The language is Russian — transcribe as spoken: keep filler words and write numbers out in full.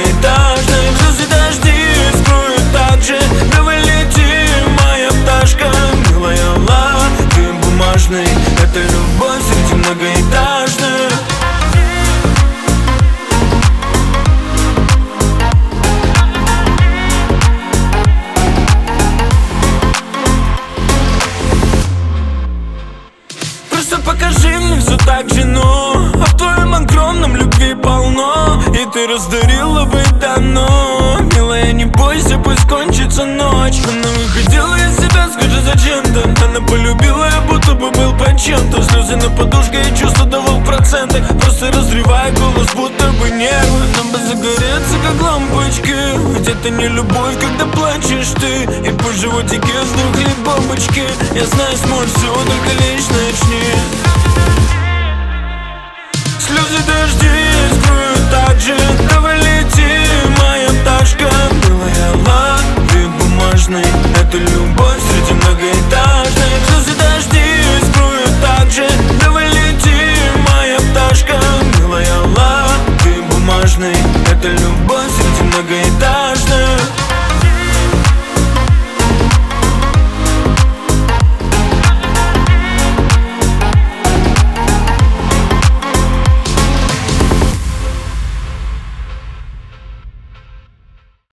многоэтажных. Слезы дожди скроют так же. Давай лети, моя пташка, милая лава, ты бумажный. Это любовь среди многоэтажных. Просто покажи мне все так же, ну, а в твоем огромном любви полно. И ты раздарила бы давно. Милая, не бойся, пусть кончится ночь. Она выходила из себя, скажи зачем-то. Она полюбила, я будто бы был под чем-то. Слезы на подушке, я чувства давал в процентах. Просто разрывая голос, будто бы нервы. Нам бы загореться, как лампочки. Ведь это не любовь, когда плачешь ты. И по животике сдохли бомбочки. Я знаю, сможешь все, только лишь начни. Слезы дожди скроют так же. Давай лети, моя пташка, милая лава, ты бумажный. Это любовь среди многоэтажных. Слезы дожди скроют так же. Давай лети, моя пташка, милая лава, ты бумажный. Это любовь среди многоэтажных.